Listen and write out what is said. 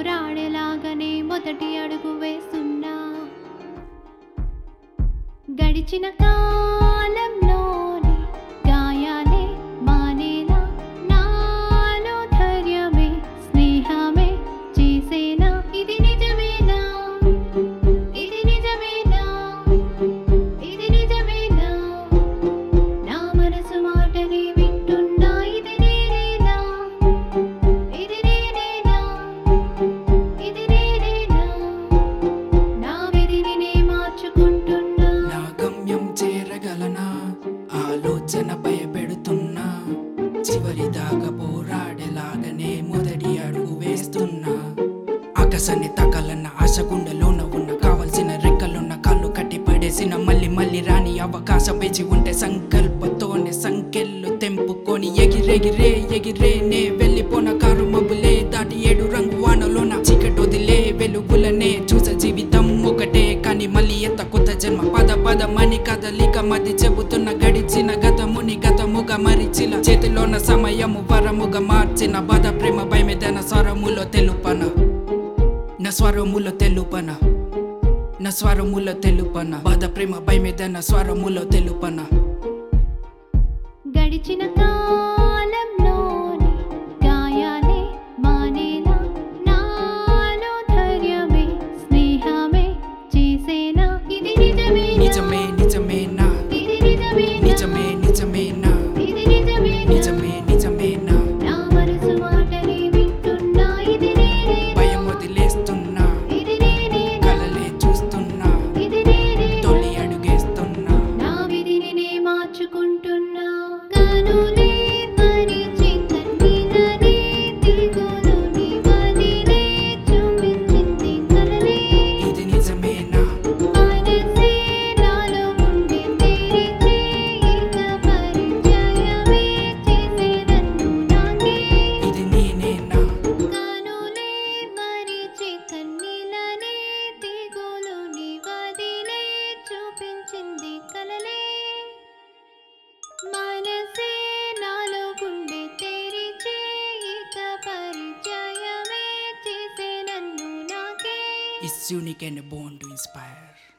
పోరాడేలాగానే మొదటి అడుగు వేస్తున్నా. గడిచిన కాలంలోని గాయాలే మానేలా నాలో ధైర్యమే స్నేహమే చేసేనా. ఇది నిజమేనా, ఇది నిజమేనా, ఇది నిజమేనా, నా మనసు మాటని వింటున్నా. ఇది నేనేనా, ఇది నేనేనా, ఇది నేనేనా, నా విధిని నే మార్చుకుంటున్నా. నా గమ్యం చేరగలనా ఆలోచన భయపెడుతున్నా. చివరి దాకా పోరాడేలాగానే మొదటి అడుగు వేస్తున్నా. ఆకాశాన్ని తాకాలన్న ఆశ గుండెలోన ఉన్న, కావలసిన రెక్కలున్న కాళ్ళు కట్టి పడేసిన మళ్ళీ మళ్ళీ రాని అవకాశం వేచి ఉంటే సంకల్పతోనే సంకెళ్ళు తెంపుకొని ఎగిరెగిరే ఎగిరేనే వెళ్ళిపోన. కారు మబ్బులే దాటి 7 రంగు వానలోన చీకటొదిలే వెలుగులనే చూసే. జీవితం ఒకటే కానీ మళ్ళీ ఎంత కొత్త జన్మ. పద పదమని కదలిక మది చెబుతున్న గడిచిన గతముని గతముగా మరిచిన. చేతిలోన సమయము వరముగా మార్చిన. బాధ ప్రేమ భయమేదన స్వరములో తెలుపన, నా స్వరములో తెలుపన, నా స్వరములో తెలుపన. బాధ ప్రేమ భయమేదన స్వరములో తెలుపన. గడిచిన కాలంలోని గాయాలే మానేలా నాలో ధైర్యమే స్నేహమే చేసేనా. ఇది నిజమేనా, నిజమే నిజమేనా, ఇది నిజమేనా, నిజమే నిజమేనా, ఇది నిజమేనా, నిజమే నిజమేనా, నా మనసు మాటని వింటున్నా. ఇది నేనేనా, భయం వదిలేస్తున్నా. ఇది నేనేనా, కలలే చూస్తున్నా. ఇది నేనేనా, తొలి అడుగేస్తున్నా. నా విధిని నే మార్చుకుంటున్నా. కనులే మరిచి కన్నీళ్ళనే దిగులుని వదిలే చూపించింది కలలే. ఇది నిజమేనా, మనసే నాలో ఉండి తెరిచి ఇక పరిచయమే చేసే నన్ను నాకే. ఇది నేనేనా, కనులే మరిచి కన్నీళ్ళనే దిగులుని వదిలే చూపించింది కలలే. మనసే నాలో గుండె తెరిచి ఇక పరిచయమే చేసే నన్ను నాకే. it's unique and born to inspire.